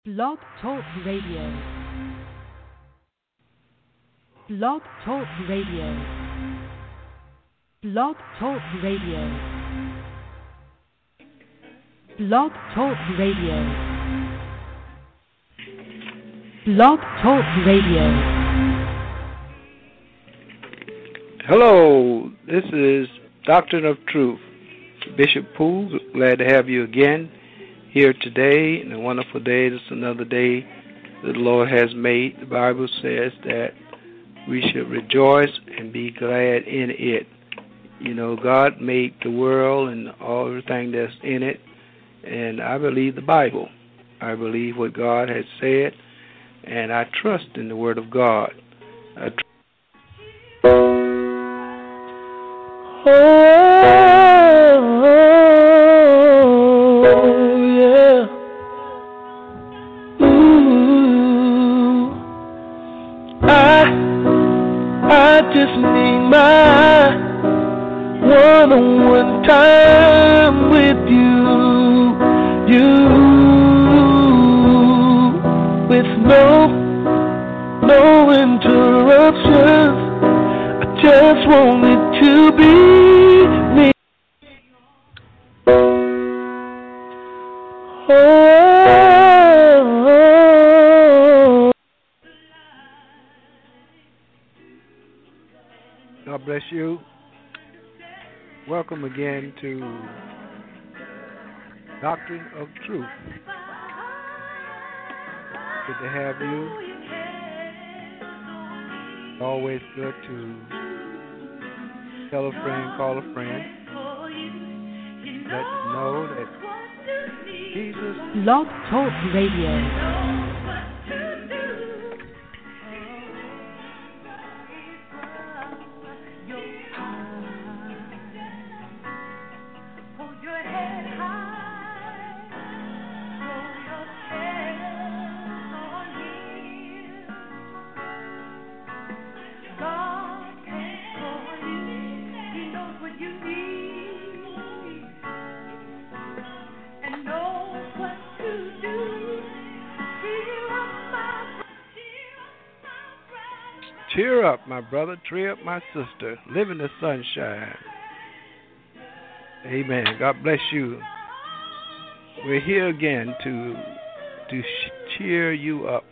Blog Talk Radio. Blog Talk Radio. Blog Talk Radio. Blog Talk Radio. Blog Talk Radio. Hello, this is Doctrine of Truth. Bishop Poole, glad to have you again here today, and a wonderful day. This is another day that the Lord has made. The Bible says that we should rejoice and be glad in it. You know, God made the world and all everything that's in it, and I believe the Bible. I believe what God has said, and I trust in the Word of God. I just need my one-on-one time with you, with no interruptions. I just want it to be me. God bless you. Welcome again to Doctrine of Truth. Good to have you. Always good to tell a friend, call a friend. Let them know that Jesus. Blog Talk Radio. Cheer up, my brother. Cheer up, my sister. Live in the sunshine. Amen. God bless you. We're here again to cheer you up.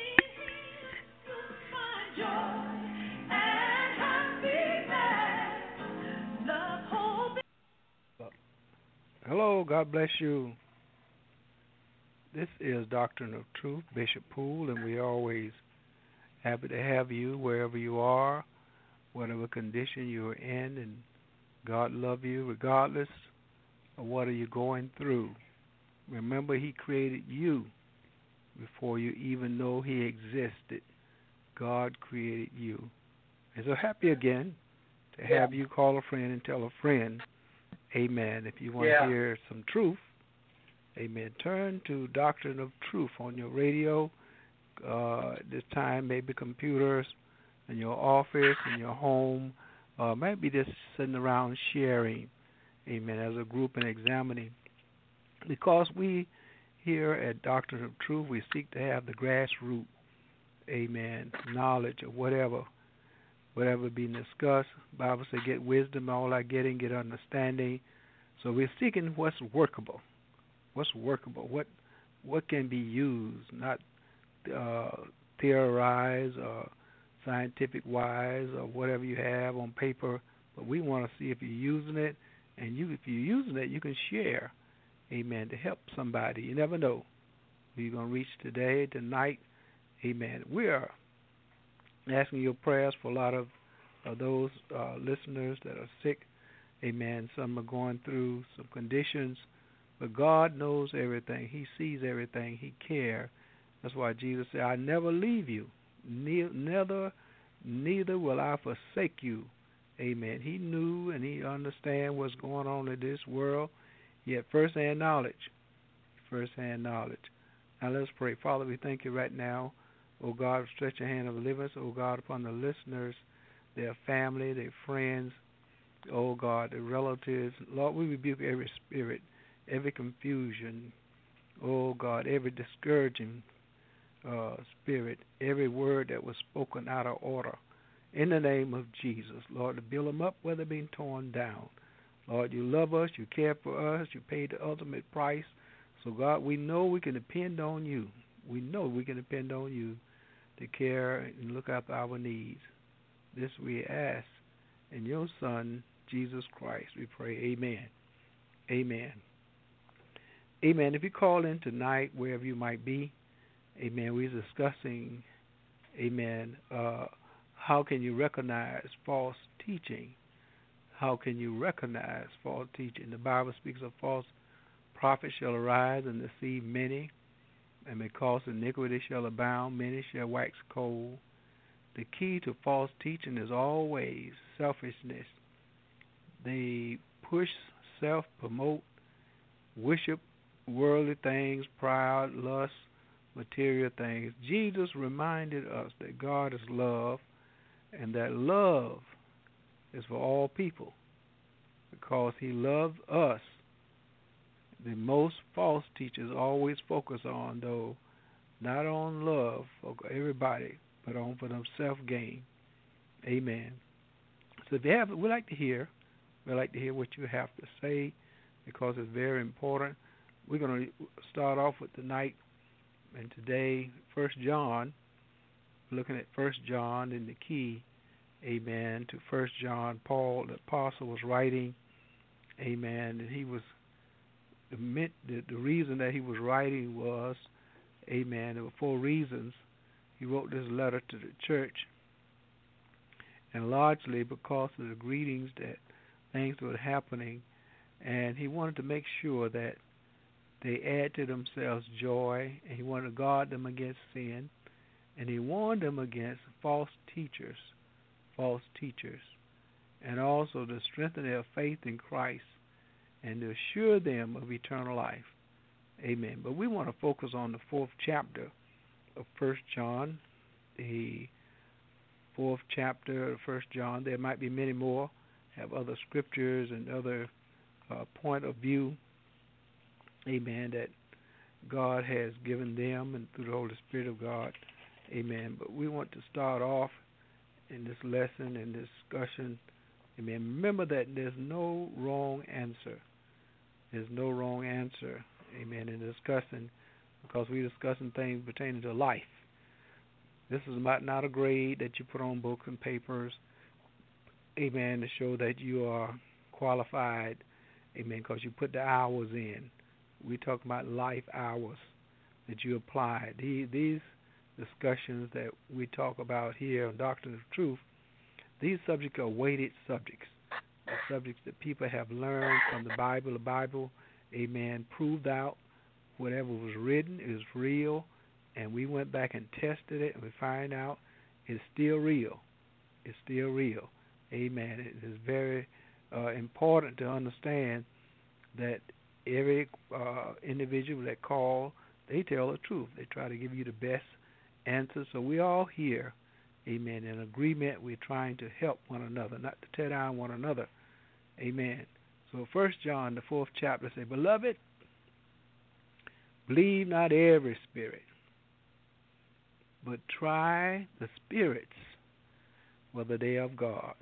Hello. God bless you. This is Doctrine of Truth, Bishop Poole, and we always happy to have you wherever you are, whatever condition you're in, and God love you regardless of what are you going through. Remember, He created you before you even know He existed. God created you. And so happy again to have you call a friend and tell a friend. Amen. If you want to hear some truth, amen, turn to Doctrine of Truth on your radio. This time, maybe computers in your office, in your home, maybe just sitting around sharing, amen, as a group and examining. Because we here at Doctrine of Truth, we seek to have the grassroots, amen, knowledge of whatever being discussed. The Bible says, get wisdom, all I getting, get understanding. So we're seeking what's workable. What's workable? What can be used, not theorize or scientific wise or whatever you have on paper, but we want to see if you're using it, and if you're using it, you can share, amen, to help somebody. You never know who you're going to reach today, tonight, amen. We are asking your prayers for a lot of those listeners that are sick, amen. Some are going through some conditions, but God knows everything. He sees everything. He cares. That's why Jesus said, I never leave you, neither will I forsake you. Amen. He knew and He understands what's going on in this world. He had first-hand knowledge. First-hand knowledge. Now let's pray. Father, we thank you right now. Oh God, stretch your hand of deliverance, oh God, upon the listeners, their family, their friends, oh God, their relatives. Lord, we rebuke every spirit, every confusion, Oh God, every discouraging spirit, every word that was spoken out of order, in the name of Jesus, Lord, to build them up where they're being torn down. Lord, you love us, you care for us, you paid the ultimate price. So God, we know we can depend on you. We know we can depend on you to care and look after our needs. This we ask in your Son, Jesus Christ, we pray. Amen. Amen. Amen. If you call in tonight, wherever you might be, amen, we're discussing, amen, how can you recognize false teaching? How can you recognize false teaching? The Bible speaks of false prophets shall arise and deceive many, and because iniquity shall abound, many shall wax cold. The key to false teaching is always selfishness. They push, self-promote, worship worldly things, pride, lust, material things. Jesus reminded us that God is love and that love is for all people because he loves us. The most false teachers always focus on, though, not on love for everybody, but on for them self-gain. Amen. So if you have, we'd like to hear what you have to say because it's very important. We're going to start off with tonight and today, 1 John, looking at 1 John and the key, amen, to 1 John. Paul, the apostle, was writing, amen, and he was, the reason that he was writing was, amen, there were 4 reasons he wrote this letter to the church, and largely because of the greetings that things were happening, and he wanted to make sure that they add to themselves joy, and he wanted to guard them against sin, and he warned them against false teachers, and also to strengthen their faith in Christ and to assure them of eternal life. Amen. But we want to focus on the 4th chapter of 1 John, the 4th chapter of 1 John. There might be many more, have other scriptures and other point of view, amen, that God has given them and through the Holy Spirit of God, amen. But we want to start off in this lesson and discussion, amen. Remember that there's no wrong answer. There's no wrong answer, amen, in discussing, because we're discussing things pertaining to life. This is not a grade that you put on books and papers, amen, to show that you are qualified, amen, because you put the hours in. We talk about life hours that you apply. These discussions that we talk about here on Doctrine of Truth, these subjects are weighted subjects. The subjects that people have learned from the Bible, amen, proved out whatever was written is real, and we went back and tested it, and we find out it's still real. It's still real. Amen. It is very important to understand that every individual that call, they tell the truth. They try to give you the best answer. So we all here, amen, in agreement. We're trying to help one another, not to tear down one another. Amen. So 1 John, the 4th chapter, says, Beloved, believe not every spirit, but try the spirits, whether they are of God.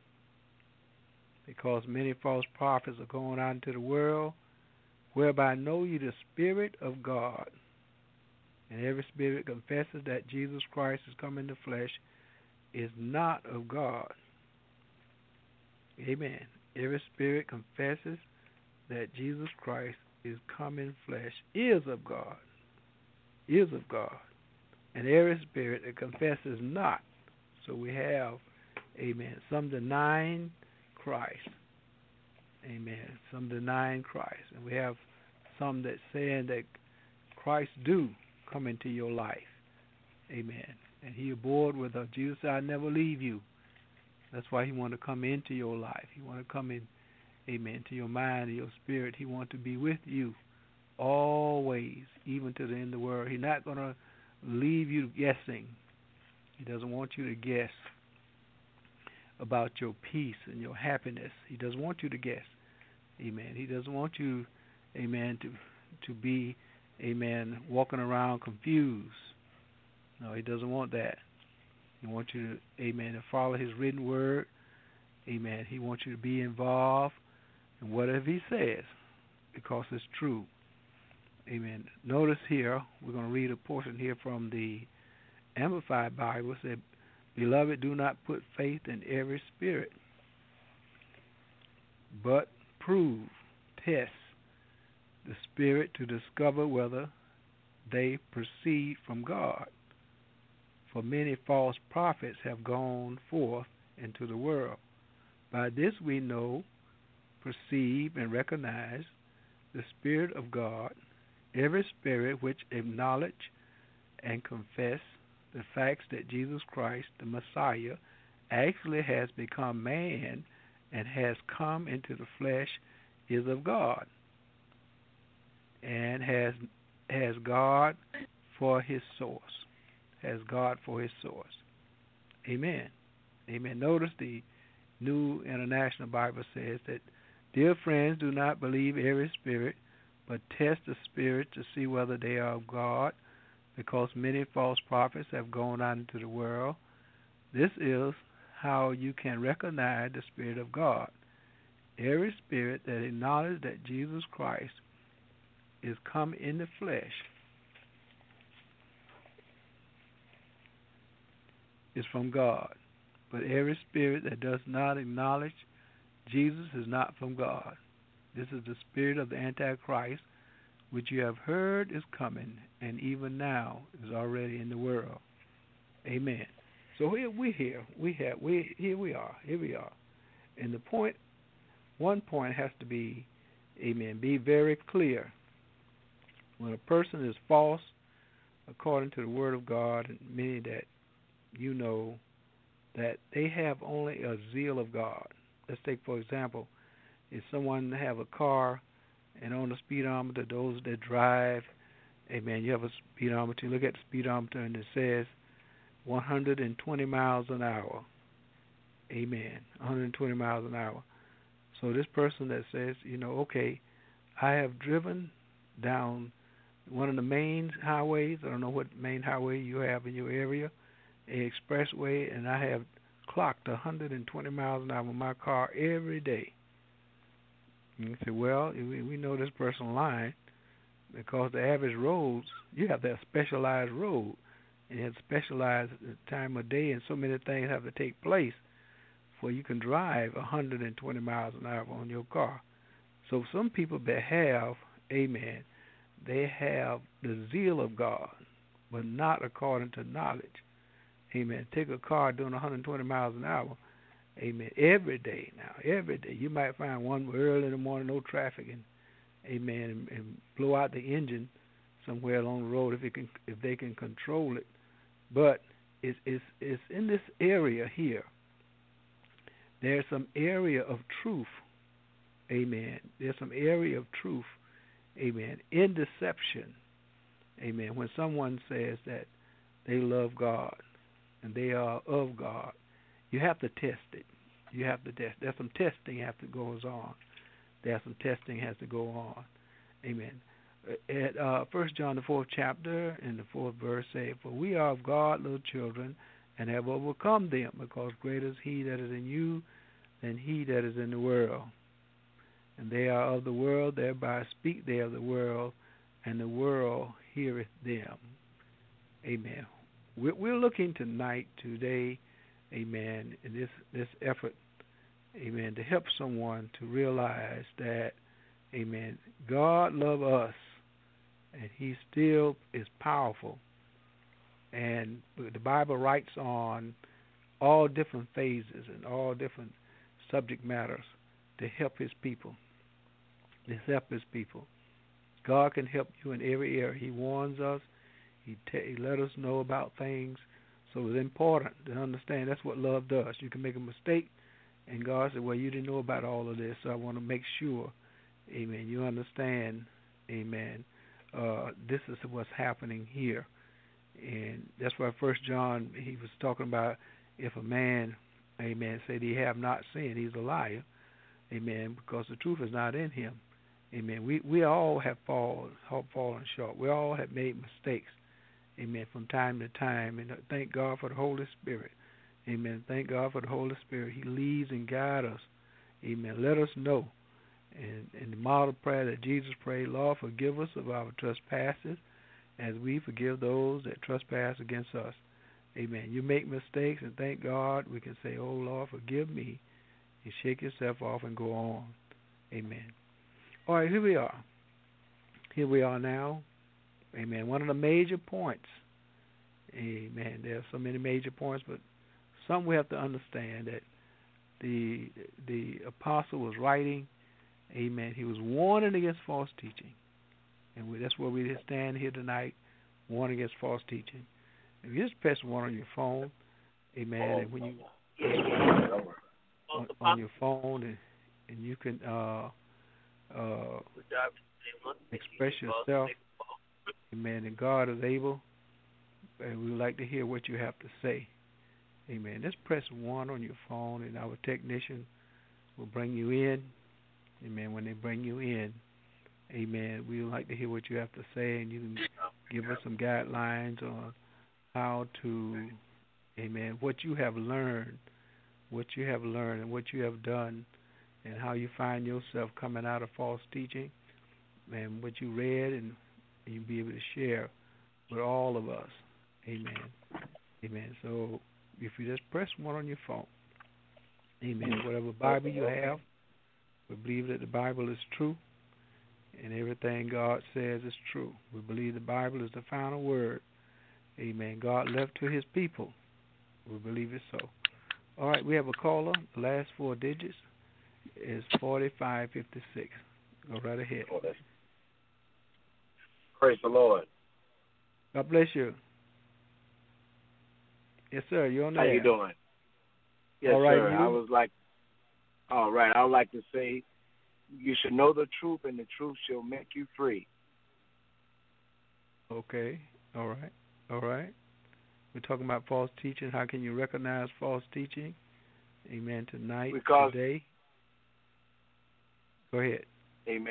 Because many false prophets are going out into the world, whereby know you the Spirit of God. And every spirit confesses that Jesus Christ is come in the flesh is not of God. Amen. Every spirit confesses that Jesus Christ is come in flesh is of God. Is of God. And every spirit that confesses not. So we have, amen, some denying Christ. Amen. Some denying Christ. And we have some that saying that Christ do come into your life. Amen. And he aboard with us. Jesus said, I never leave you. That's why he wanted to come into your life. He wanted to come in, amen, to your mind and your spirit. He wants to be with you always, even to the end of the world. He's not going to leave you guessing. He doesn't want you to guess about your peace and your happiness. He doesn't want you to guess. Amen. He doesn't want you, amen, to be, amen, walking around confused. No, he doesn't want that. He wants you to, amen, to follow his written word. Amen. He wants you to be involved in whatever he says because it's true. Amen. Notice here, we're going to read a portion here from the Amplified Bible. It said, Beloved, do not put faith in every spirit, but prove, test the spirit to discover whether they proceed from God. For many false prophets have gone forth into the world. By this we know, perceive, and recognize the Spirit of God. Every spirit which acknowledge and confess the facts that Jesus Christ, the Messiah, actually has become man and has come into the flesh is of God and has God for his source. Has God for his source. Amen. Amen. Notice the New International Bible says that, Dear friends, do not believe every spirit, but test the spirit to see whether they are of God, because many false prophets have gone out into the world. This is how you can recognize the Spirit of God. Every spirit that acknowledges that Jesus Christ is come in the flesh is from God. But every spirit that does not acknowledge Jesus is not from God. This is the spirit of the Antichrist, which you have heard is coming, and even now is already in the world. Amen. So here we are. And the point, one point has to be, amen, be very clear. When a person is false, according to the Word of God, and many that you know, that they have only a zeal of God. Let's take, for example, if someone have a car and on the speedometer, those that drive, amen, you have a speedometer, you look at the speedometer and it says 120 miles an hour. Amen. 120 miles an hour. So this person that says, okay, I have driven down one of the main highways, I don't know what main highway you have in your area, an expressway, and I have clocked 120 miles an hour with my car every day. And you say, well, we know this person lying because the average roads, you have that specialized road, and you have specialized time of day, and so many things have to take place before you can drive 120 miles an hour on your car. So some people that have, amen, they have the zeal of God, but not according to knowledge. Amen. Take a car doing 120 miles an hour. Amen. Every day now, every day. You might find one early in the morning, no traffic, and amen, and blow out the engine somewhere along the road if they can control it. But it's in this area here. There's some area of truth. Amen. There's some area of truth. Amen. In deception. Amen. When someone says that they love God and they are of God, you have to test it. You have to test. There's some testing has to goes on. There's some testing has to go on. Amen. At 1 John the 4th chapter and the 4th verse say, For we are of God, little children, and have overcome them, because greater is he that is in you than he that is in the world. And they are of the world, thereby speak they of the world, and the world heareth them. Amen. We're looking today, amen, in this effort, amen, to help someone to realize that, amen, God loves us, and he still is powerful. And the Bible writes on all different phases and all different subject matters to help his people. God can help you in every area. He warns us. He let us know about things. So it's important to understand that's what love does. You can make a mistake, and God said, well, you didn't know about all of this, so I want to make sure, amen, you understand, amen, this is what's happening here. And that's why 1 John, he was talking about if a man, amen, said he have not sinned, he's a liar, amen, because the truth is not in him. Amen. We all have fallen short. We all have made mistakes. Amen. From time to time. And thank God for the Holy Spirit. Amen. Thank God for the Holy Spirit. He leads and guides us. Amen. Let us know. And the model prayer that Jesus prayed, Lord, forgive us of our trespasses as we forgive those that trespass against us. Amen. You make mistakes, and thank God we can say, oh, Lord, forgive me, and shake yourself off and go on. Amen. All right, here we are. Here we are now. Amen. One of the major points. Amen. There are so many major points, but some we have to understand that the apostle was writing. Amen. He was warning against false teaching. And that's where we stand here tonight, warning against false teaching. If you just press one on your phone, amen, and when you on your phone and you can express yourself, amen, and God is able, and we would like to hear what you have to say. Amen. Just press 1 on your phone, and our technician will bring you in. Amen. When they bring you in, amen, we would like to hear what you have to say, and you can give us some guidelines on how to, amen, what you have learned, and what you have done, and how you find yourself coming out of false teaching, and what you read, and you'll be able to share with all of us. Amen. Amen. So if you just press 1 on your phone, amen, whatever Bible you have, we believe that the Bible is true, and everything God says is true. We believe the Bible is the final word. Amen. God left to his people. We believe it so. All right, we have a caller. The last 4 digits is 4556. Go right ahead. Praise the Lord. God bless you. Yes, sir. You're on the air. How you doing? Yes, all right, sir. you? All right. I would like to say, you should know the truth, and the truth shall make you free. Okay. All right. All right. We're talking about false teaching. How can you recognize false teaching? Amen. Tonight, today. Go ahead. Amen.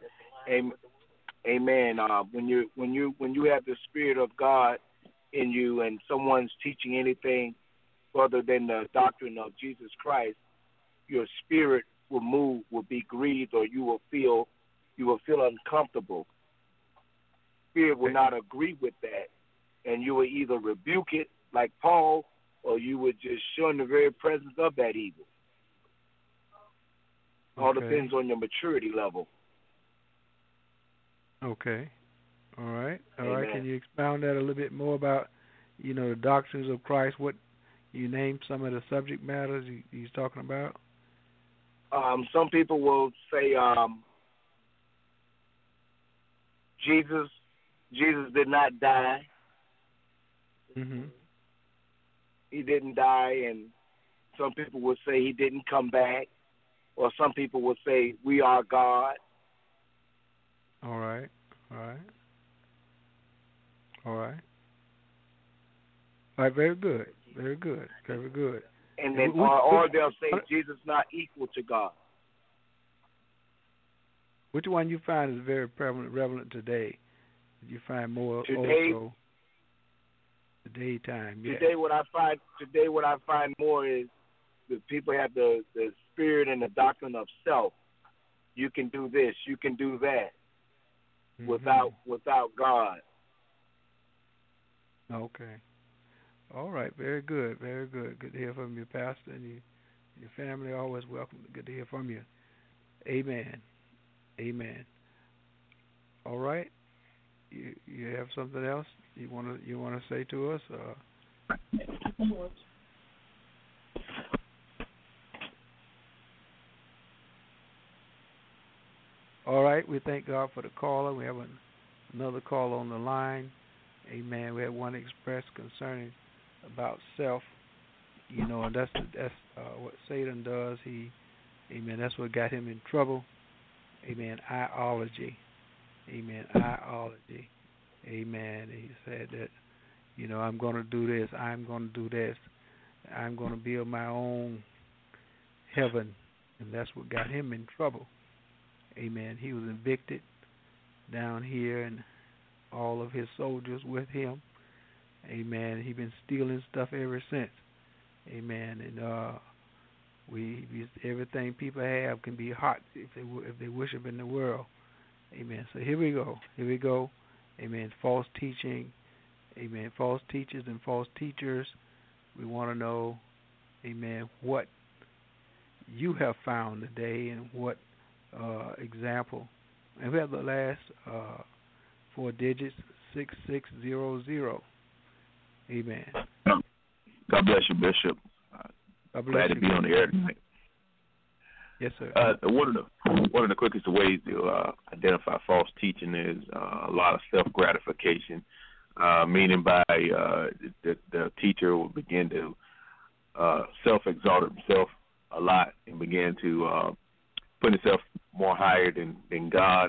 Amen. When you have the Spirit of God in you, and someone's teaching anything other than the doctrine of Jesus Christ, your spirit will be grieved, or you will feel uncomfortable. Spirit will not agree with that, and you will either rebuke it like Paul, or you would just shun the very presence of that evil. All depends on your maturity level. Okay. All right. All Amen. right. Can you expound that a little bit more about, the doctrines of Christ? What you name some of the subject matters he's talking about? Some people will say Jesus did not die. Mm-hmm. He didn't die, and some people will say he didn't come back, or some people will say we are God. All right. All right. All right. All right. Very good. Very good. Very good. And then, or they'll say Jesus not equal to God. Which one you find is very relevant today? You find more today, also the daytime. Yeah. Today, what I find more is that people have the spirit and the doctrine of self. You can do this. You can do that. Mm-hmm. Without God. Okay. All right. Very good. Very good. Good to hear from you, Pastor, and your family. Always welcome. Good to hear from you. Amen. Amen. All right. You have something else you want to say to us? All right. We thank God for the caller. We have another caller on the line. Amen. We have one expressed concerning about self. And that's what Satan does. Amen. That's what got him in trouble. Amen. Ideology. Amen. Ideology. Amen. He said that, I'm going to do this. I'm going to do this. I'm going to build my own heaven. And that's what got him in trouble. Amen. He was evicted down here, and all of his soldiers with him. Amen. He's been stealing stuff ever since. Amen. And everything people have can be hot if they worship in the world. Amen. So here we go. Here we go. Amen. False teaching. Amen. False teachers and false teachers. We want to know, amen, what you have found today and what example. And we have the last 4 digits, 6600. Amen. God bless you, Bishop. Glad to be on the air tonight. Yes, sir. One of the quickest ways to identify false teaching is a lot of self-gratification, meaning by the teacher will begin to self-exalt himself a lot and begin to put himself more higher than God.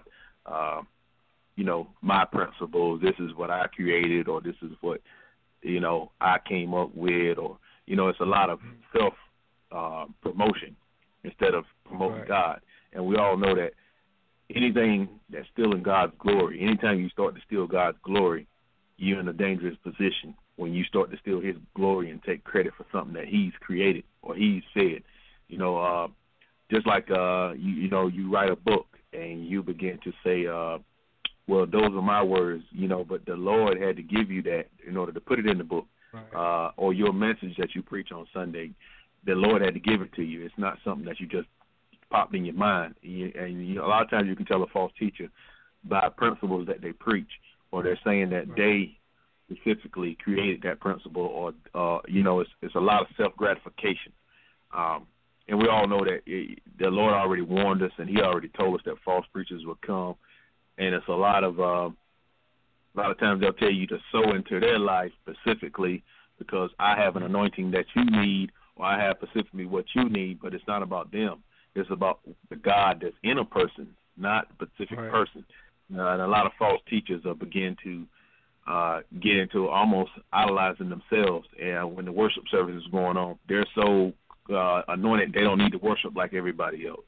My principles, this is what I created, or this is what, I came up with, or, it's a lot of self-promotion instead of promoting right. God. And we all know that anything that's stealing God's glory, anytime you start to steal God's glory, you're in a dangerous position when you start to steal his glory and take credit for something that he's created or he's said. Just like, you write a book and you begin to say, well, those are my words, but the Lord had to give you that in order to put it in the book. Right. Or your message that you preach on Sunday, the Lord had to give it to you. It's not something that you just popped in your mind. And a lot of times you can tell a false teacher by principles that they preach, or they're saying that they specifically created that principle, or it's a lot of self-gratification. And we all know that the Lord already warned us, and he already told us that false preachers would come. And it's a lot of times they'll tell you to sow into their life specifically because I have an anointing that you need, or I have specifically what you need, but it's not about them. It's about the God that's in a person, not a specific person. And a lot of false teachers begin to get into almost idolizing themselves. And when the worship service is going on, they're so anointed they don't need to worship like everybody else.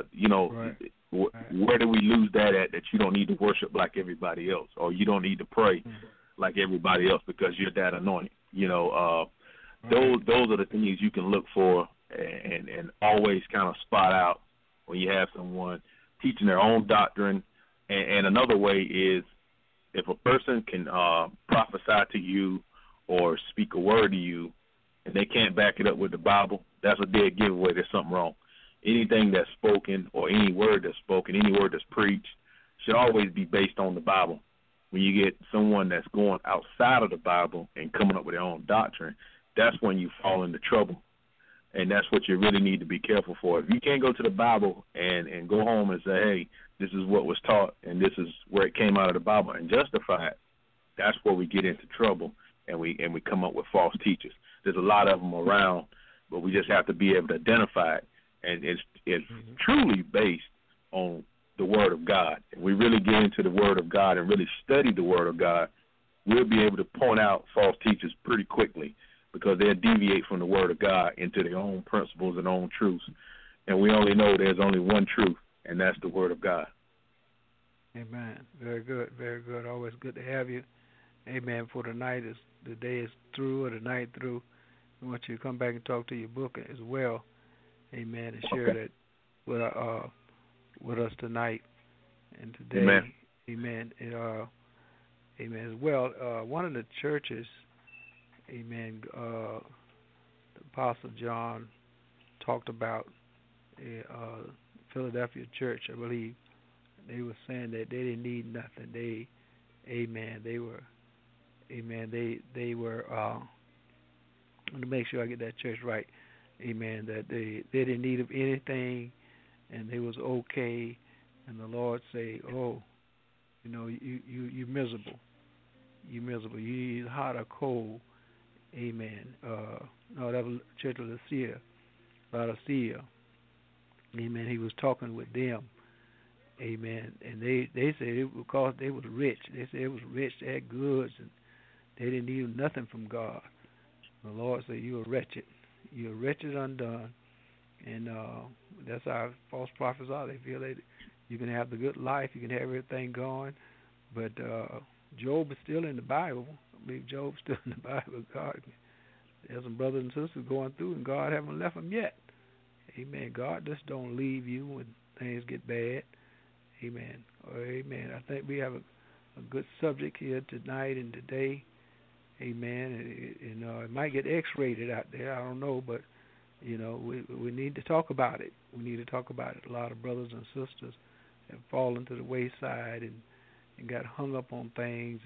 Where do we lose that at, that you don't need to worship like everybody else, or you don't need to pray like everybody else because you're that anointed? Those are the things you can look for and always kind of spot out when you have someone teaching their own doctrine. And another way is if a person can prophesy to you or speak a word to you and they can't back it up with the Bible, that's a dead giveaway. There's something wrong. Anything that's spoken or any word that's spoken, any word that's preached should always be based on the Bible. When you get someone that's going outside of the Bible and coming up with their own doctrine, that's when you fall into trouble. And that's what you really need to be careful for. If you can't go to the Bible and go home and say, hey, this is what was taught and this is where it came out of the Bible and justify it, that's where we get into trouble and we come up with false teachers. There's a lot of them around, but we just have to be able to identify it. And it's truly based on the Word of God. If we really get into the Word of God and really study the Word of God, we'll be able to point out false teachers pretty quickly because they'll deviate from the Word of God into their own principles and own truths. And we only know there's only one truth, and that's the Word of God. Amen. Very good. Very good. Always good to have you. Amen. For the day is through or the night through. We want you to come back and talk to your book as well. Amen. And share that with us tonight and today. Amen. Amen. Amen. As well, one of the churches, amen, the Apostle John talked about Philadelphia church, I believe. They were saying that they didn't need nothing. They were, let me make sure I get that church right. Amen. That they didn't need of anything, and they was okay. And the Lord say, "Oh, you miserable. You miserable. You need hot or cold." Amen. No, that was Church of Laodicea. Amen. He was talking with them. Amen. And they said it because they was rich. They said it was rich. They had goods, and they didn't need nothing from God. The Lord said, "You are wretched. You're wretched undone," and that's how false prophets are. They feel You can have the good life. You can have everything going. But Job is still in the Bible. I believe Job's still in the Bible. God, there's some brothers and sisters going through, and God haven't left them yet. Amen. God just don't leave you when things get bad. Amen. Amen. I think we have a good subject here tonight and today. Amen. It might get X-rated out there. I don't know, but we need to talk about it. We need to talk about it. A lot of brothers and sisters have fallen to the wayside and got hung up on things,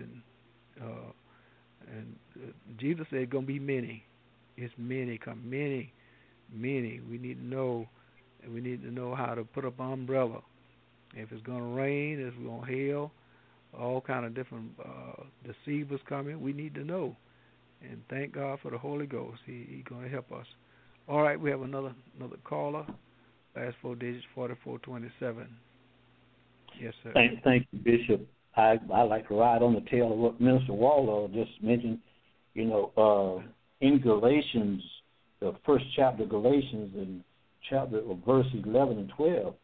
and Jesus said, "Gonna be many. It's many. Come many. We need to know, and we need to know how to put up an umbrella. If it's gonna rain, if it's gonna hail, all kind of different deceivers coming. We need to know, and thank God for the Holy Ghost. He's gonna help us. All right, we have another caller. Last 4 digits 4427. Yes, sir. Thank you, Bishop. I like to ride on the tail of what Minister Waldo just mentioned. In Galatians, the first chapter of Galatians, in chapter of verses 11 and 12,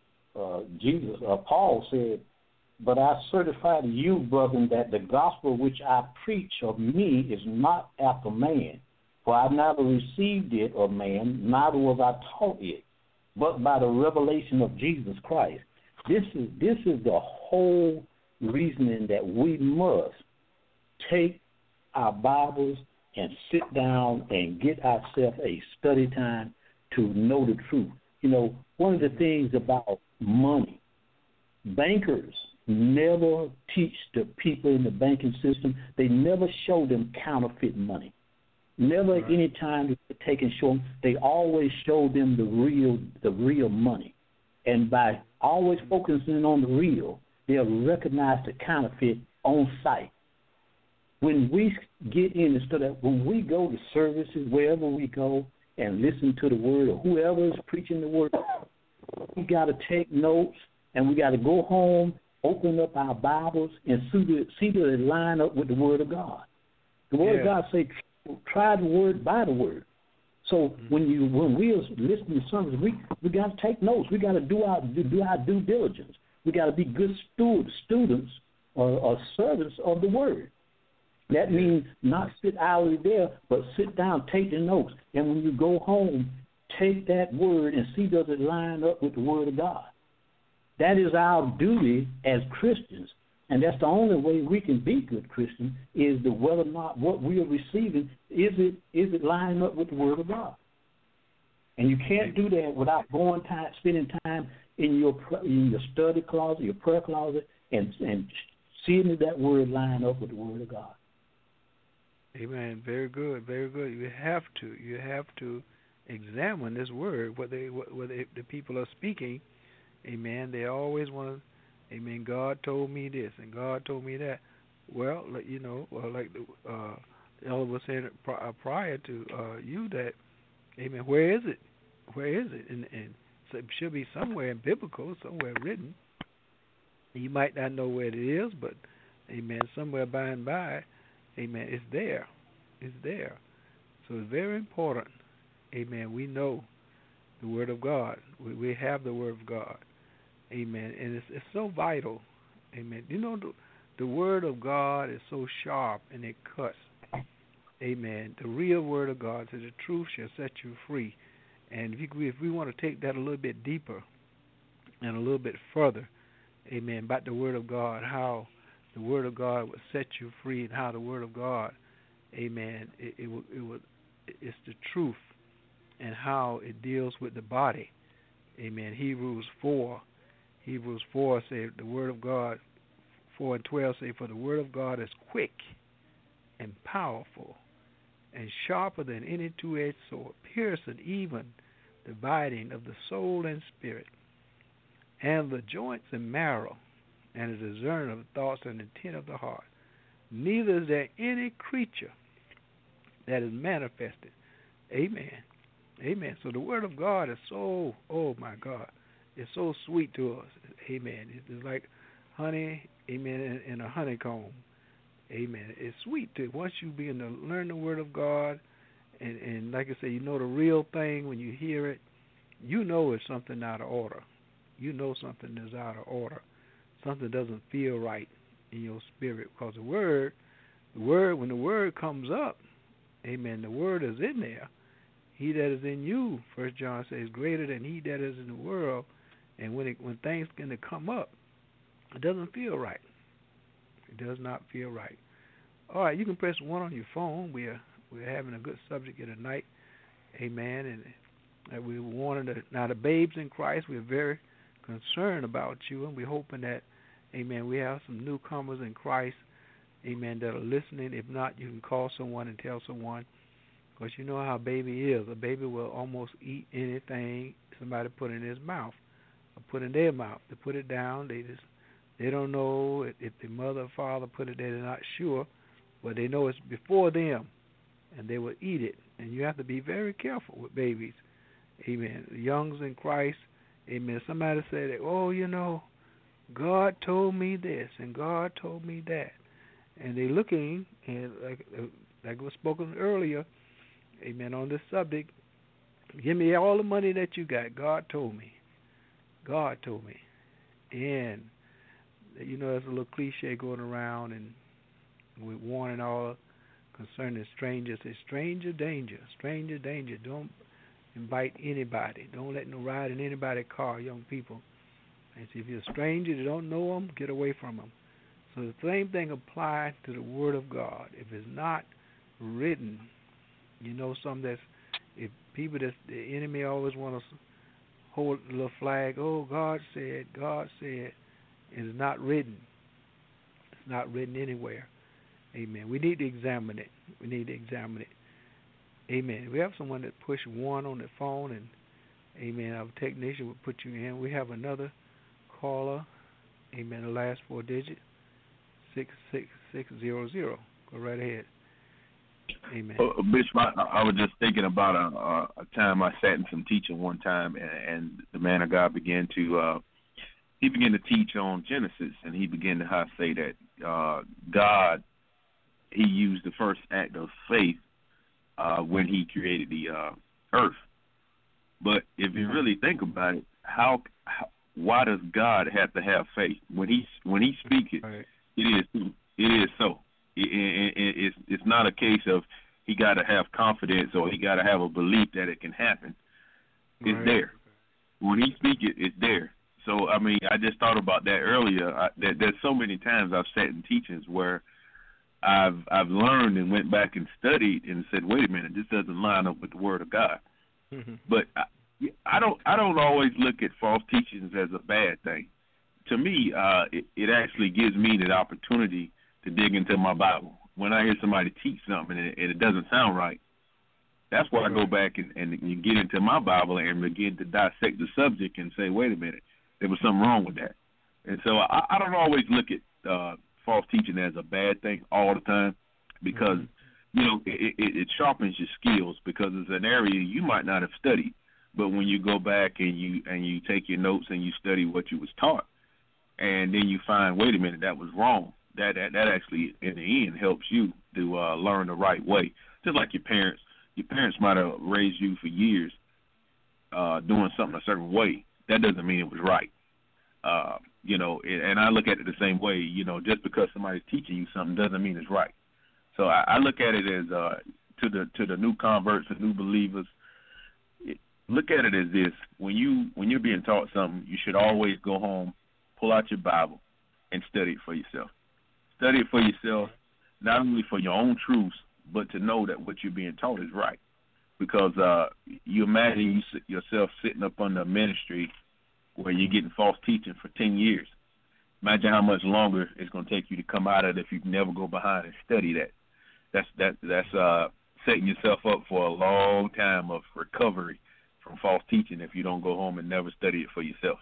Paul said, "But I certify to you, brethren, that the gospel which I preach of me is not after man. For I never received it of man, neither was I taught it, but by the revelation of Jesus Christ." This is the whole reasoning that we must take our Bibles and sit down and get ourselves a study time to know the truth. One of the things about money, bankers never teach the people in the banking system. They never show them counterfeit money. Never any time they take and show them. They always show them the real money. And by always focusing on the real, they'll recognize the counterfeit on sight. When we get in and study, when we go to services, wherever we go, and listen to the word, or whoever is preaching the word, we got to take notes, and we got to go home, open up our Bibles, and see that it line up with the word of God. The word of God says, try the word by the word. So when we are listening to sermons, we got to take notes. We got to do our due diligence. We got to be good students or servants of the word. That means not sit idly there, but sit down, take the notes, and when you go home, take that word and see does it line up with the word of God. That is our duty as Christians, and that's the only way we can be good Christians is whether or not what we are receiving is it lining up with the word of God. And you can't do that without spending time in your study closet, your prayer closet, and seeing that word line up with the word of God. Amen. Very good. Very good. You have to examine this word. What the people are speaking. Amen. They always want to. Amen. God told me this, and God told me that. Well, like the elder was saying prior to you that. Amen. Where is it? Where is it? And so it should be somewhere in biblical, somewhere written. You might not know where it is, but amen. Somewhere by and by. Amen. It's there. It's there. So it's very important. Amen. We know the Word of God. We have the Word of God. Amen. And it's so vital. Amen. The Word of God is so sharp and it cuts. Amen. The real Word of God says the truth shall set you free. And if we want to take that a little bit deeper and a little bit further, amen, about the Word of God, how the Word of God will set you free, and how the Word of God, amen, it's the truth, and how it deals with the body, amen. Hebrews 4 say the Word of God, 4 and 12 say, for the Word of God is quick and powerful and sharper than any two-edged sword, piercing even dividing of the soul and spirit, and the joints and marrow, and is a discerner of the thoughts and intent of the heart. Neither is there any creature that is manifested. Amen. Amen. So the Word of God is so, oh my God, it's so sweet to us. Amen. It's like honey, amen, in a honeycomb. Amen. It's sweet to once you begin to learn the Word of God, and like I say, you know the real thing when you hear it. You know it's something out of order. you know something is out of order. Something doesn't feel right in your spirit, because the word, when the word comes up, amen, the word is in there. He that is in you, 1 John says, greater than he that is in the world. And when things going to come up, it doesn't feel right. It does not feel right. All right, you can press 1 on your phone. We're having a good subject here tonight, amen. And we're wanting to, now the babes in Christ, we're very concerned about you, and we're hoping that, amen, we have some newcomers in Christ, amen, that are listening. If not, you can call someone and tell someone, because you know how a baby is. A baby will almost eat anything somebody put in his mouth or put in their mouth. They put it down. They don't know if the mother or father put it there. They're not sure, but they know it's before them, and they will eat it. And you have to be very careful with babies. Amen. The youngs in Christ, amen. Somebody said, oh, you know, God told me this and God told me that. And they're looking, and like was spoken earlier, amen, on this subject, give me all the money that you got. God told me. God told me. And, you know, there's a little cliche going around, and we're warning all concerning strangers. It's stranger danger, stranger danger. Don't invite anybody. Don't let no ride in anybody's car, young people. And see, if you're a stranger, you don't know them, get away from them. So the same thing applies to the Word of God. If it's not written, you know, if people the enemy always want to hold a little flag, oh, God said, it is not written. It's not written anywhere. Amen. We need to examine it. Amen. We have someone that push 1 on the phone, and amen, our technician will put you in. We have another caller, amen, the last 4 digits, 66600. Go right ahead. Amen. Bishop, I was just thinking about a time I sat in some teaching one time, and the man of God began to teach on Genesis, and he began to say that God, he used the first act of faith when he created the earth. But if you really think about it, why does God have to have faith? When he speaks it, right, it is so. It's not a case of he got to have confidence or he got to have a belief that it can happen. It's right there. When he speaks it, it's there. So, I mean, I just thought about that earlier. There's so many times I've sat in teachings where I've learned and went back and studied and said, wait a minute, this doesn't line up with the Word of God. Mm-hmm. But I don't always look at false teachings as a bad thing. To me, it actually gives me the opportunity to dig into my Bible. When I hear somebody teach something and it doesn't sound right, that's why I go back and get into my Bible and begin to dissect the subject and say, wait a minute, there was something wrong with that. And so I don't always look at false teaching as a bad thing all the time, because you know it sharpens your skills, because it's an area you might not have studied, but when you go back and you take your notes and you study what you was taught, and then you find, wait a minute, that was wrong. That actually in the end helps you to learn the right way. Just like your parents. Your parents might have raised you for years doing something a certain way. That doesn't mean it was right. You know, and I look at it the same way. You know, just because somebody's teaching you something doesn't mean it's right. So I look at it as to the new converts, the new believers. Look at it as this: when you're being taught something, you should always go home, pull out your Bible, and study it for yourself. Study it for yourself, not only for your own truths, but to know that what you're being taught is right. Because you imagine yourself sitting up under a ministry where you're getting false teaching for 10 years. Imagine how much longer it's going to take you to come out of it if you never go behind and study that. That's setting yourself up for a long time of recovery from false teaching if you don't go home and never study it for yourself.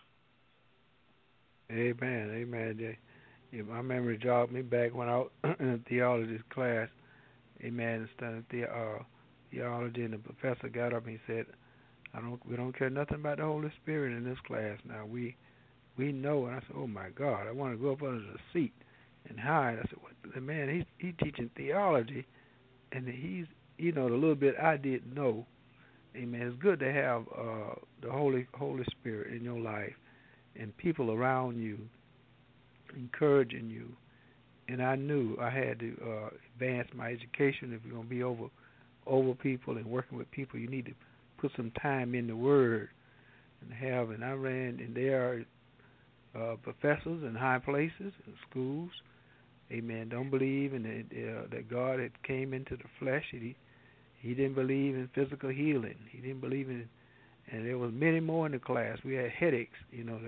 Amen, Jay. Yeah, my memory jogged me back when I was in a theology class. Amen. Studying theology, and the professor got up and he said, "We don't care nothing about the Holy Spirit in this class. Now we know." And I said, "Oh my God, I want to go up under the seat and hide." I said, "What? The man, he's teaching theology, and he's, you know, the little bit I didn't know." Amen. It's good to have the Holy Spirit in your life. and people around you encouraging you. And I knew I had to advance my education. If you're going to be over people and working with people, you need to put some time in the Word and I ran, and there are professors in high places in schools. Amen. Don't believe in that God had came into the flesh. He didn't believe in physical healing. He didn't believe in, and there was many more in the class. We had headaches,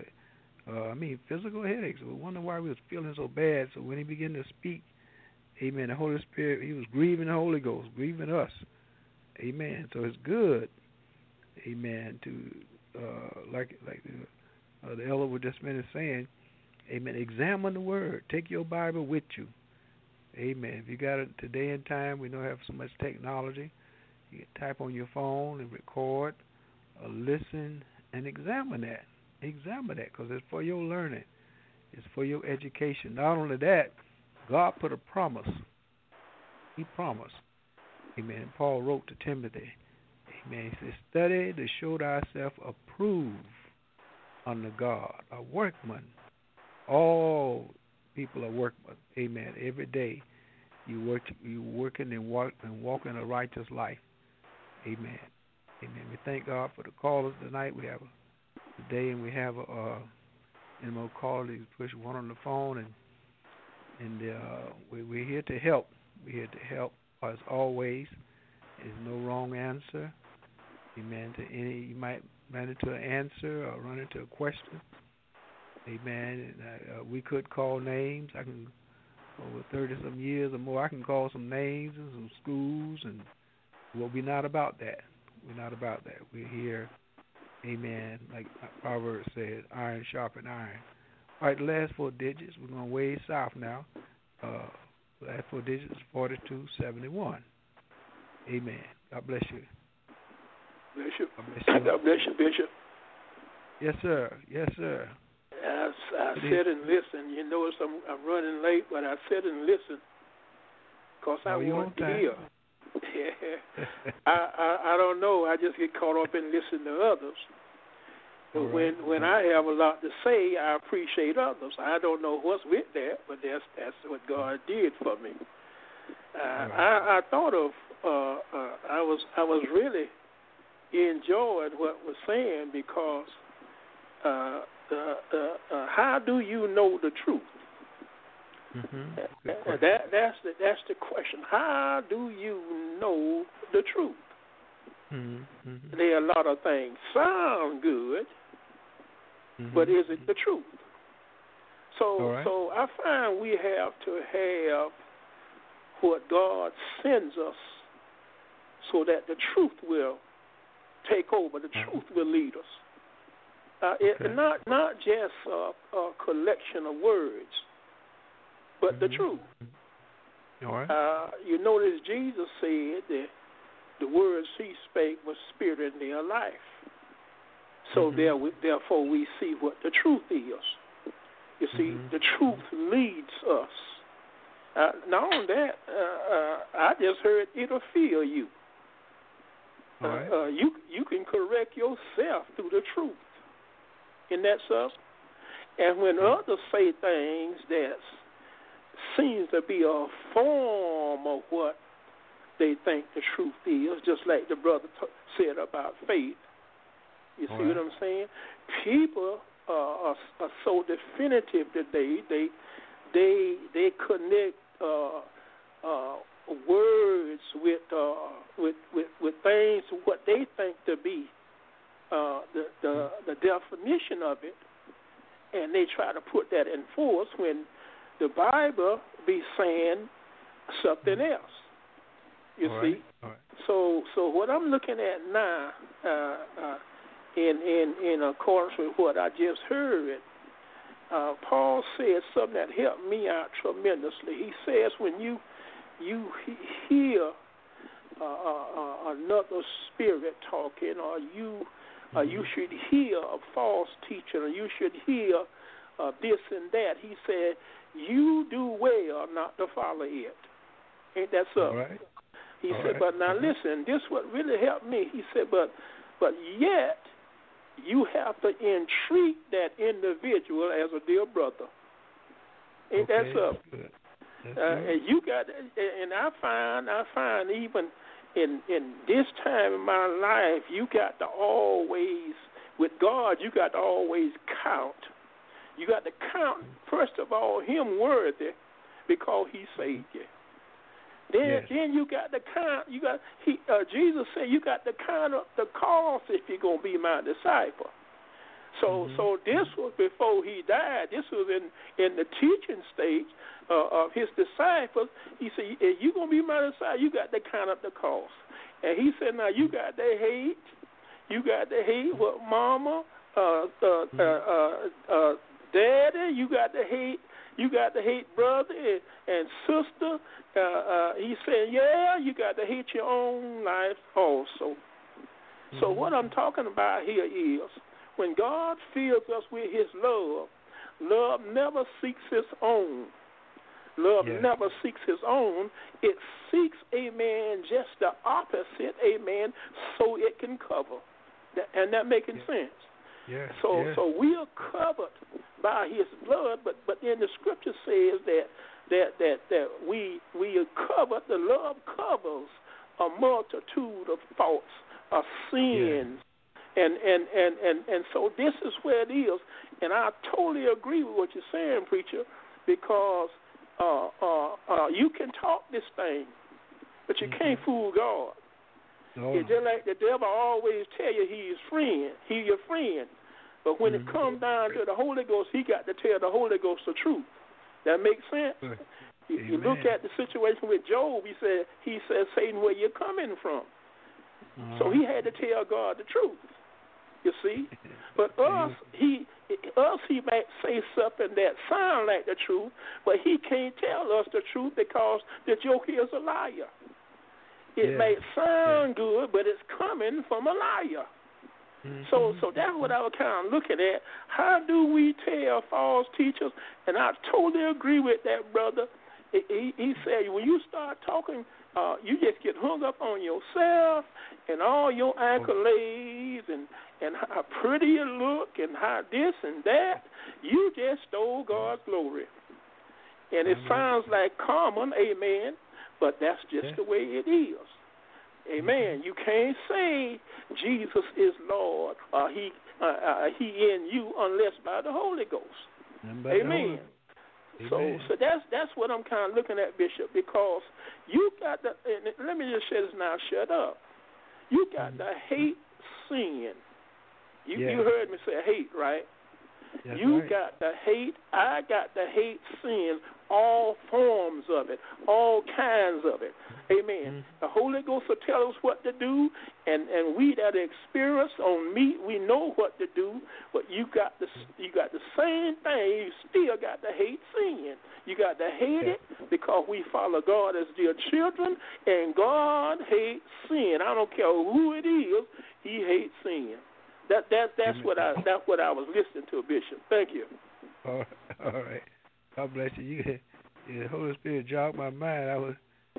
physical headaches. We wonder why we was feeling so bad. So when he began to speak, amen, the Holy Spirit, he was grieving the Holy Ghost, grieving us. Amen. So it's good, amen, to, like the elder was just finished saying, amen, examine the Word. Take your Bible with you. Amen. If you got it today and time, we don't have so much technology. You can type on your phone and record, listen, and examine that. Examine that, because it's for your learning. It's for your education. Not only that, God put a promise. He promised. Amen. Paul wrote to Timothy. Amen. He said, study to show thyself approved unto God, a workman. All people are workmen. Amen. Every day you working and walking a righteous life. Amen. Amen. We thank God for the callers tonight. We have today, and we have a caller. He's push one on the phone, and we're here to help. We're here to help as always. There's no wrong answer. Amen. To any, you might run into an answer or run into a question. Amen. And, we could call names. I can, over 30-some years or more, I can call some names and some schools, and we're not about that. We're not about that. We're here, amen, like Proverbs says, iron sharpen iron. All right, the last 4 digits, we're going way south now. The last 4 digits is 4271. Amen. God bless you. Bishop. God bless you, Bishop. Yes, sir. Yes, sir. I sit and listen. You notice I'm running late, but I sit and listen because I want to hear. I don't know. I just get caught up in listening to others. But when I have a lot to say, I appreciate others. I don't know what's with that, but that's what God did for me. I thought of I was really enjoying what was saying because how do you know the truth? Mm-hmm. That's the question. How do you know the truth? Mm-hmm. There are a lot of things sound good, but is it the truth? So I find we have to have what God sends us so that the truth will take over. The truth will lead us. Not just a collection of words, but the truth. All right. You notice Jesus said that the words he spake was spirit and they are life. So therefore we see what the truth is. You see, the truth leads us. Not only that, I just heard it'll feel you. All right. You can correct yourself through the truth. Isn't that so? And when others say things that seems to be a form of what they think the truth is, just like the brother said about faith. You see what I'm saying? People are so definitive today. They connect words with things what they think to be the definition of it, and they try to put that in force when the Bible be saying something else. You see? All right. So what I'm looking at now, in accordance with what I just heard, Paul said something that helped me out tremendously. He says when you hear another spirit talking, or you should hear a false teaching, or you should hear this and that, he said, you do well not to follow it. Ain't that so? Right. He said, but now listen, this what really helped me. He said, but yet you have to entreat that individual as a dear brother. Ain't that something? And you got, and I find even in this time in my life, you got to always, with God, you got to always count. You got to count, first of all, him worthy because he saved you. Then you got to count. Jesus said you got to count up the cost if you're gonna be my disciple. So this was before he died. This was in the teaching stage of his disciples. He said, if you're gonna be my disciple, you got to count up the cost. And he said, now you got to hate. You got to hate what mama, daddy. You got to hate. You got to hate brother and sister. He said, you got to hate your own life also. So what I'm talking about here is when God fills us with his love, love never seeks its own. Love never seeks his own. It seeks, amen, just the opposite, amen, so it can cover. And that making sense? So we are covered by his blood, but then the scripture says that we are covered. The love covers a multitude of faults, of sins, and so this is where it is. And I totally agree with what you're saying, preacher, because you can talk this thing, but you can't fool God. It's just like the devil always tell you he's your friend. But when it comes down to the Holy Ghost, he got to tell the Holy Ghost the truth. That makes sense? You look at the situation with Job, he said, Satan, where you coming from? So he had to tell God the truth, you see. But us, he might say something that sound like the truth, but he can't tell us the truth because the joker is a liar. It may sound good, but it's coming from a liar. So that's what I was kind of looking at. How do we tell false teachers? And I totally agree with that, brother. He said when you start talking, you just get hung up on yourself and all your accolades and how pretty you look and how this and that. You just stole God's glory. And it sounds like common, amen, but that's just the way it is. Amen. You can't say Jesus is Lord or he in you unless by the Holy Ghost. Amen. So that's what I'm kind of looking at, Bishop, because you got to, and let me just say this now, shut up. You got to hate sin. You heard me say hate, right? You got to hate, I got to hate sin, all forms of it, all kinds of it. Amen. The Holy Ghost will tell us what to do, and we that are experienced on meat, we know what to do, but you got the same thing. You still got to hate sin. You got to hate it because we follow God as dear children, and God hates sin. I don't care who it is, he hates sin. That's what I was listening to, Bishop. Thank you. All right. God bless you. The Holy Spirit jogged my mind. I was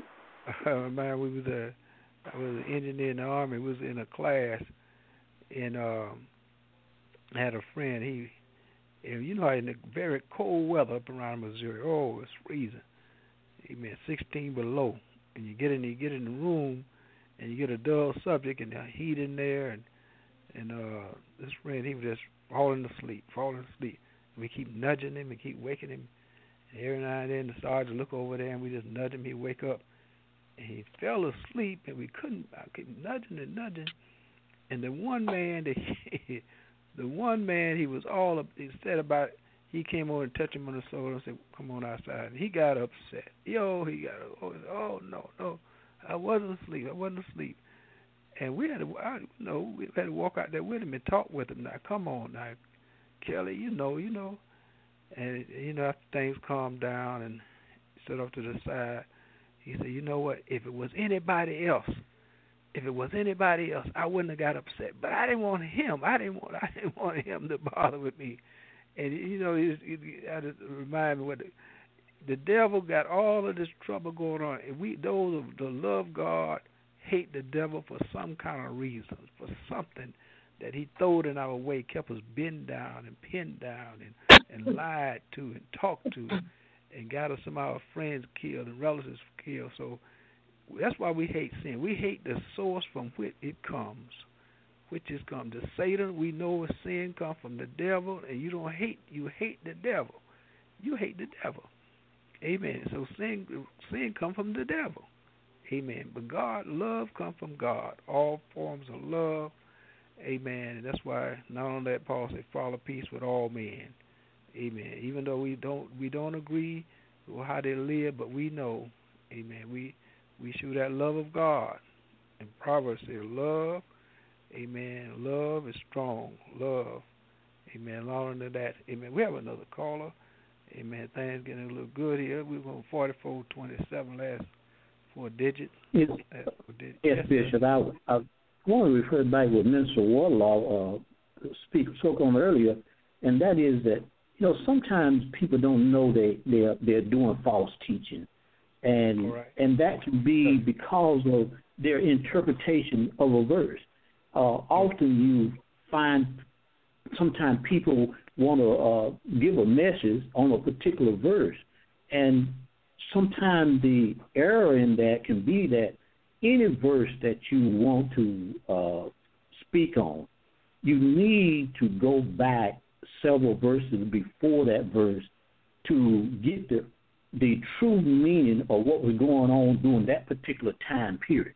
an engineer in the Army. We was in a class, and I had a friend. You know, in the very cold weather up around Missouri. Oh, it's freezing. Amen. 16 below, and you get in the room, and you get a dull subject, and the heat in there, and this friend, he was just falling asleep. And we keep nudging him and keep waking him. And every now and then the sergeant look over there and we just nudge him. He'd wake up. And he fell asleep and I keep nudging. And the one man, he was all up. He said about it. He came over and touched him on the shoulder and said, come on outside. And he got upset. Oh, no. I wasn't asleep. And we had to walk out there with him and talk with him. Now, come on, now, Kelly, you know. And after things calmed down and stood off to the side, he said, you know what? If it was anybody else, I wouldn't have got upset. But I didn't want him. I didn't want him to bother with me. And I just remind me what the devil got all of this trouble going on. And those that love God hate the devil for some kind of reason, for something that he throwed in our way, kept us bent down and pinned down and lied to and talked to, and got us some of our friends killed and relatives killed. So that's why we hate sin. We hate the source from which it comes, which is come to Satan. We know sin comes from the devil, and you hate the devil. You hate the devil. Amen. So sin comes from the devil. Amen. But love comes from God. All forms of love. Amen. And that's why not only that Paul said, follow peace with all men. Amen. Even though we don't agree with how they live, but we know, amen, we show that love of God. And Proverbs says love, amen, love is strong. Love. Amen. Along to that, amen. We have another caller. Amen. Things getting a little good here. We're on 4427 last 4 digits. Yes, Yes, Bishop. I want to refer back what Minister Warlaw spoke on earlier, and that is that sometimes people don't know they're doing false teaching, and that can be because of their interpretation of a verse. Often you find sometimes people want to give a message on a particular verse, and sometimes the error in that can be that any verse that you want to speak on, you need to go back several verses before that verse to get the true meaning of what was going on during that particular time period,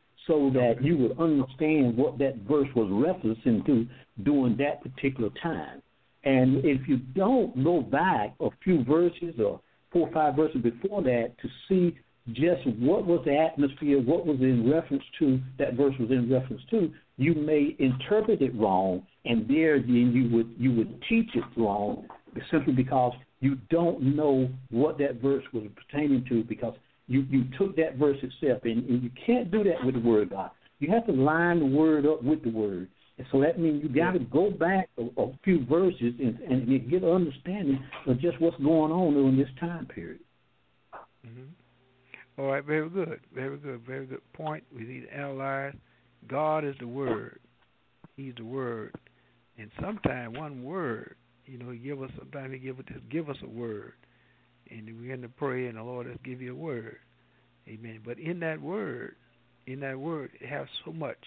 so that you would understand what that verse was referencing to during that particular time. And if you don't go back a few verses or 4 or 5 verses before that to see just what was the atmosphere, what was in reference to, that verse was in reference to, you may interpret it wrong, and there then you would teach it wrong simply because you don't know what that verse was pertaining to, because you took that verse itself, and you can't do that with the Word of God. You have to line the Word up with the Word. And so that means you got to go back a few verses and get an understanding of just what's going on during this time period. Mm-hmm. All right, very good, very good, very good point. We need to analyze. God is the Word. He's the Word. And sometimes one word, He give us. Sometimes He give us a word, and we begin to pray, and the Lord will give you a word. Amen. But in that word, it has so much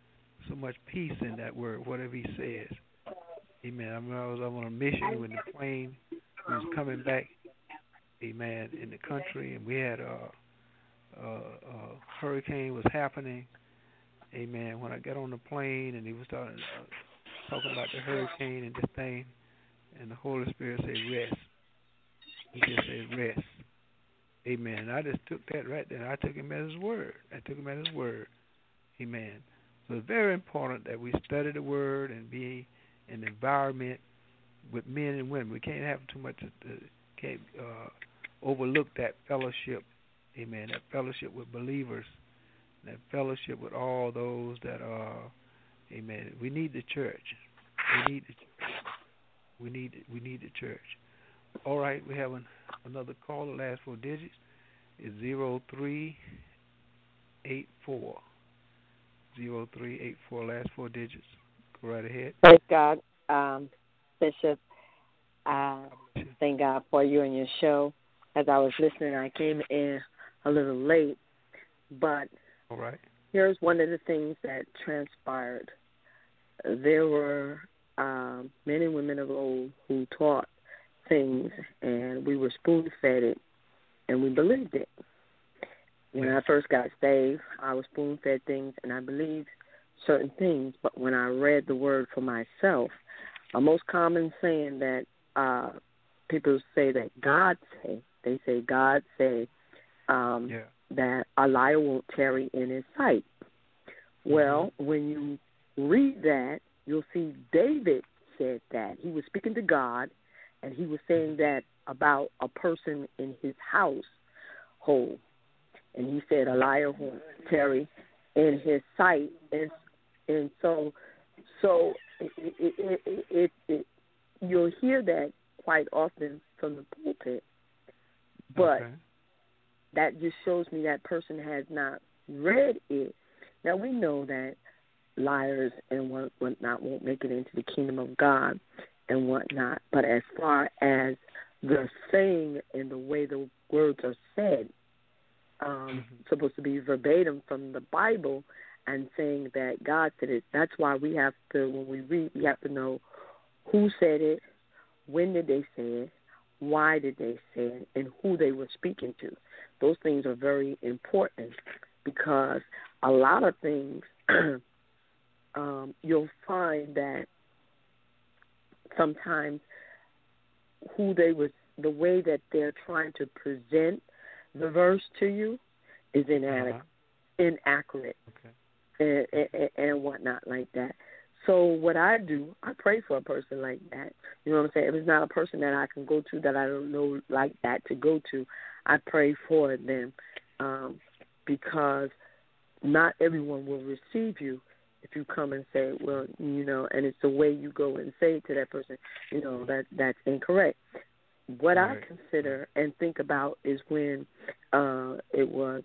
peace in that word, whatever He says. Amen. I was on a mission when the plane was coming back, amen, in the country, and we had a hurricane was happening, amen. When I got on the plane and he was talking about the hurricane and this thing, and the Holy Spirit said rest. He just said rest. Amen. And I just took that right there. I took Him at His word. Amen. So it's very important that we study the Word and be in an environment with men and women. We can't have too much. Can't overlook that fellowship. Amen. That fellowship with believers. That fellowship with all those that are. Amen. We need the church. We need the church. All right. We have another call. The last 4 digits is 0384. 0384, last 4 digits. Go right ahead. Praise God, Bishop. Thank God for you and your show. As I was listening, I came in a little late, but all right. Here's one of the things that transpired. There were men and women of old who taught things, and we were spoon-fed it, and we believed it. When I first got saved, I was spoon-fed things, and I believed certain things. But when I read the Word for myself, a most common saying that people say that God say, they say God say that a liar won't tarry in His sight. Well, when you read that, you'll see David said that. He was speaking to God, and he was saying that about a person in his household. And he said, a liar won't tarry in His sight. And so you'll hear that quite often from the pulpit. But that just shows me that person has not read it. Now, we know that liars and whatnot won't make it into the kingdom of God and whatnot. But as far as the saying and the way the words are said, supposed to be verbatim from the Bible and saying that God said it, that's why we have to, when we read, we have to know who said it, when did they say it, why did they say it, and who they were speaking to. Those things are very important because a lot of things you'll find that sometimes the way that they're trying to present the verse to you is inaccurate and whatnot like that. So what I do, I pray for a person like that. You know what I'm saying? If it's not a person that I can go to that I don't know like that to go to, I pray for them because not everyone will receive you if you come and say, well, you know, and it's the way you go and say it to that person, you know, that's incorrect. What I consider and think about is when it was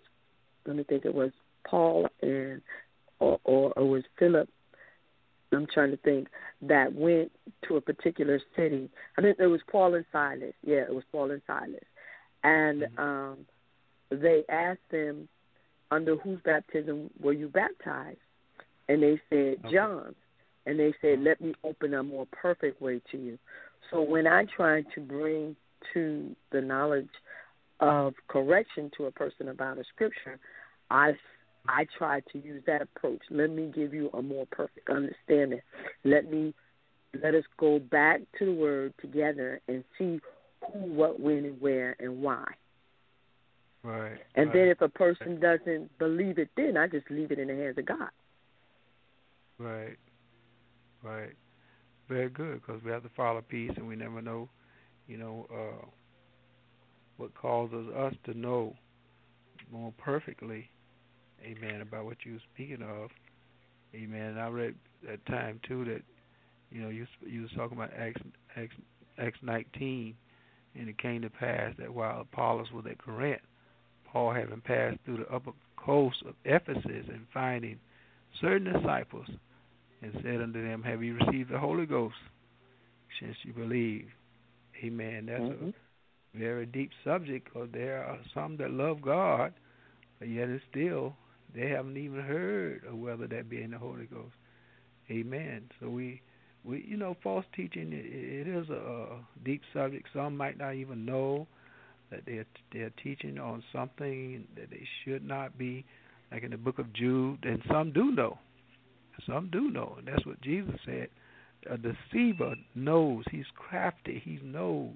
Paul and or it was Philip, I'm trying to think, that went to a particular city. I think it was Paul and Silas. Yeah, it was Paul and Silas. And they asked them, under whose baptism were you baptized? And they said, John's. And they said, let me open a more perfect way to you. So when I try to bring to the knowledge of correction to a person about a scripture, I try to use that approach. Let me give you a more perfect understanding. Let us go back to the word together and see who, what, when, and where, and why. Right. And then if a person doesn't believe it, then I just leave it in the hands of God. Right. Right. Very good, because we have to follow peace, and we never know, you know, what causes us to know more perfectly, amen, about what you were speaking of, amen. And I read that time, too, that, you know, you was talking about Acts 19, and it came to pass that while Apollos was at Corinth, Paul, having passed through the upper coast of Ephesus and finding certain disciples, and said unto them, have you received the Holy Ghost since you believe? Amen. That's a very deep subject, because there are some that love God, but yet it's still, they haven't even heard of whether that be in the Holy Ghost. Amen. So we you know, false teaching, it is a deep subject. Some might not even know that they're teaching on something that they should not be, like in the book of Jude, and some do know. Some do know, and that's what Jesus said. A deceiver knows. He's crafty. He knows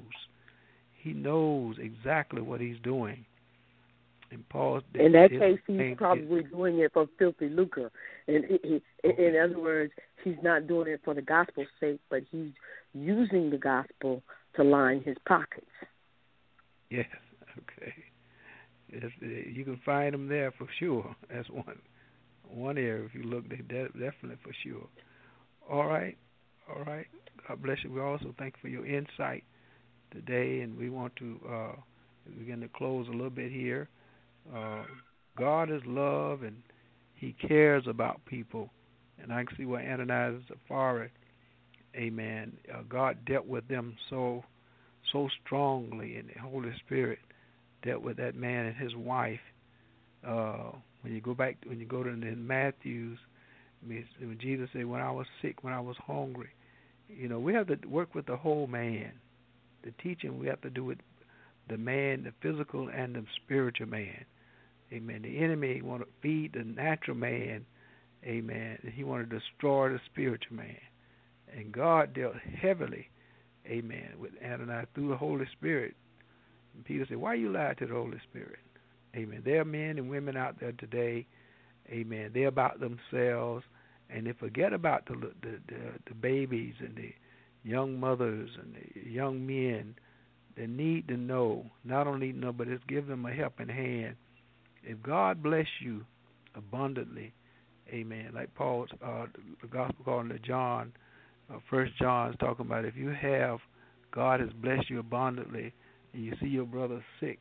exactly what he's doing. And Paul, in that case, he's probably doing it for filthy lucre. And in other words, he's not doing it for the gospel's sake, but he's using the gospel to line his pockets. Yes. Okay. Yes, you can find them there for sure. That's one area. If you look, they definitely for sure. All right. God bless you. We also thank you for your insight today, and we want to begin to close a little bit here. God is love, and He cares about people, and I can see why Ananias and Sapphira, amen, God dealt with them so strongly, and the Holy Spirit dealt with that man and his wife. When you go to Matthew's, when Jesus said, when I was sick, when I was hungry, you know, we have to work with the whole man. The teaching we have to do with the man, the physical and the spiritual man. Amen. The enemy want to feed the natural man, amen, and he want to destroy the spiritual man. And God dealt heavily, amen, with Ananias through the Holy Spirit. And Peter said, why you lie to the Holy Spirit? Amen. There are men and women out there today, amen, they're about themselves, and they forget about the babies and the young mothers and the young men that need to know, not only know, but it's give them a helping hand. If God bless you abundantly, amen, like Paul's the gospel according to John, 1 John is talking about, if you have, God has blessed you abundantly, and you see your brother sick,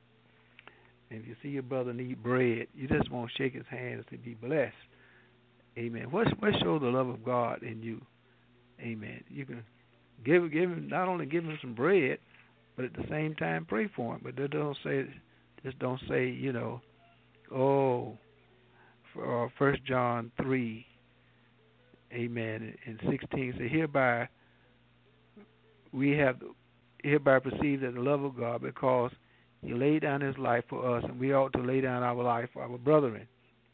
and if you see your brother need bread, you just won't shake his hand and say, be blessed. Amen. What shows the love of God in you? Amen. You can give him, not only give him some bread, but at the same time pray for him. But they don't say, you know, oh, for 1 John 3, amen, and 16 say, hereby perceive that the love of God, because he laid down his life for us, and we ought to lay down our life for our brethren.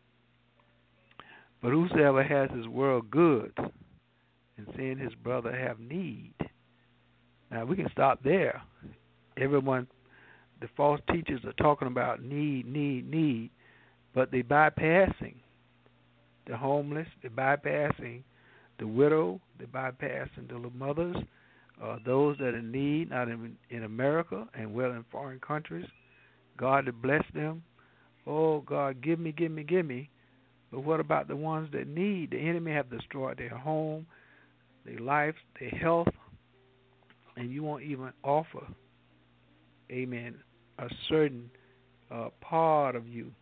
But whosoever has his world goods, and seeing his brother have need. Now we can stop there. Everyone, the false teachers are talking about need, but they bypassing the homeless, they bypassing the widow, they bypassing the little mothers, those that are in need, not in America and well in foreign countries. God to bless them. Oh God, give me. But what about the ones that need? The enemy have destroyed their home, their life, their health, and you won't even offer, amen, a certain part of you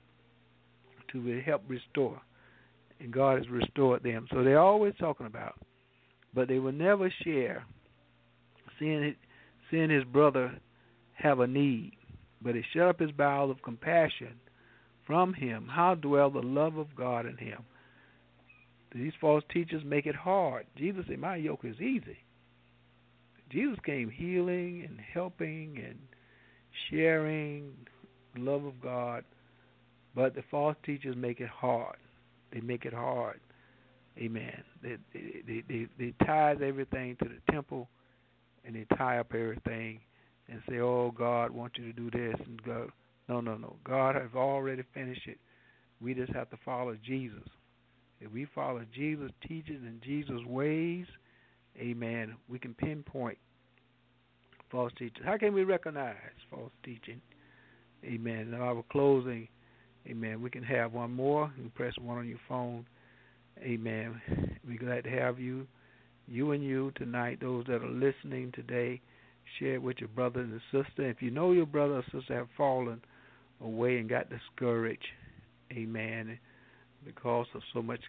to help restore. And God has restored them. So they're always talking about, but they will never share seeing his brother have a need. But he shut up his bowels of compassion from him. How dwell the love of God in him? These false teachers make it hard. Jesus said, my yoke is easy. Jesus came healing and helping and sharing the love of God, but the false teachers make it hard. They make it hard. Amen. They tithe everything to the temple, and they tie up everything and say, oh, God wants you to do this. And God, no. God has already finished it. We just have to follow Jesus. If we follow Jesus' teachings and Jesus' ways, amen, we can pinpoint false teachers. How can we recognize false teaching? Amen. In our closing, amen, we can have one more. You can press one on your phone. Amen. We're glad to have you and you tonight, those that are listening today. Share it with your brother and sister. If you know your brother or sister have fallen away and got discouraged, amen, because of so much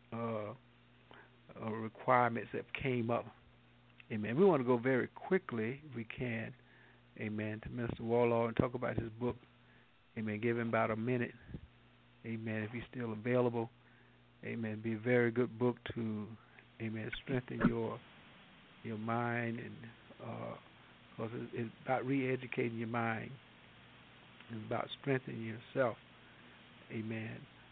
requirements that came up, amen. We want to go very quickly, if we can, amen, to Mr. Warlaw and talk about his book, amen. Give him about a minute, amen, if he's still available, amen. Be a very good book to, amen, strengthen your mind, and because it's about re-educating your mind. It's about strengthening yourself. Amen.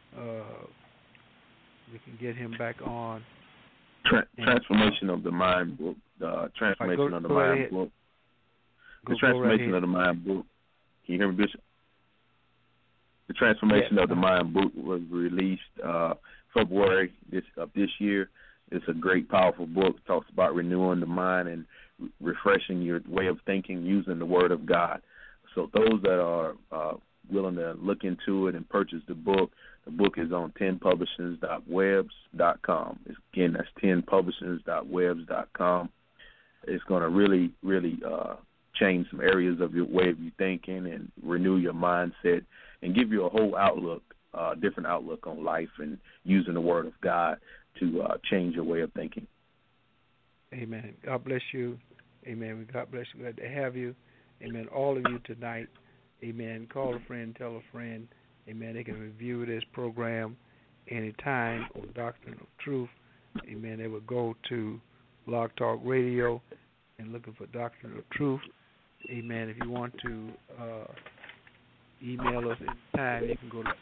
We can get him back on. Transformation of the Mind book. The Transformation of the Mind book. The Transformation of the Mind book. Can you hear me, Bishop? The Transformation of the Mind book was released February of this year. It's a great, powerful book. It talks about renewing the mind and refreshing your way of thinking using the Word of God. So those that are willing to look into it and purchase the book is on 10publishings.webs.com. Again, that's 10publishings.webs.com. It's going to really, really change some areas of your way of you thinking and renew your mindset and give you a whole outlook, different outlook on life, and using the Word of God to change your way of thinking. Amen. God bless you. Amen. God bless you. Glad to have you. Amen. All of you tonight. Amen. Call a friend, tell a friend. Amen. They can review this program anytime on Doctrine of Truth. Amen. They would go to Blog Talk Radio and looking for Doctrine of Truth. Amen. If you want to email us anytime, you can go to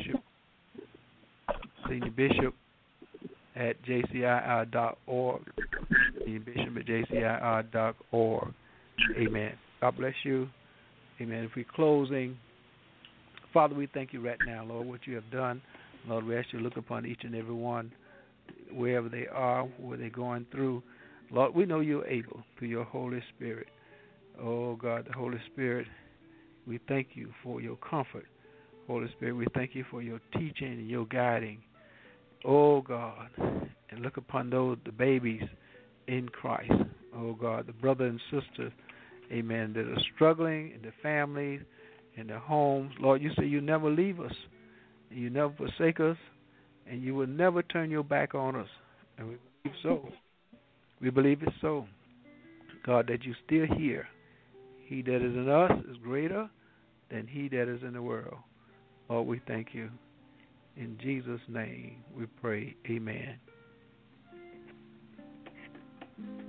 Senior Bishop at jcii.org. Senior Bishop at jcii.org. Amen. God bless you. Amen. If we're closing, Father, we thank you right now, Lord, what you have done. Lord, we ask you to look upon each and every one, wherever they are, what they're going through. Lord, we know you're able through your Holy Spirit. Oh, God, the Holy Spirit, we thank you for your comfort. Holy Spirit, we thank you for your teaching and your guiding. Oh, God, and look upon the babies in Christ. Oh, God, the brother and sister, amen, that are struggling in their families, in their homes. Lord, you say you never leave us. You never forsake us. and you will never turn your back on us. And we believe so. We believe it's so. God, that you still here. He that is in us is greater than he that is in the world. Lord, we thank you. In Jesus' name we pray. Amen.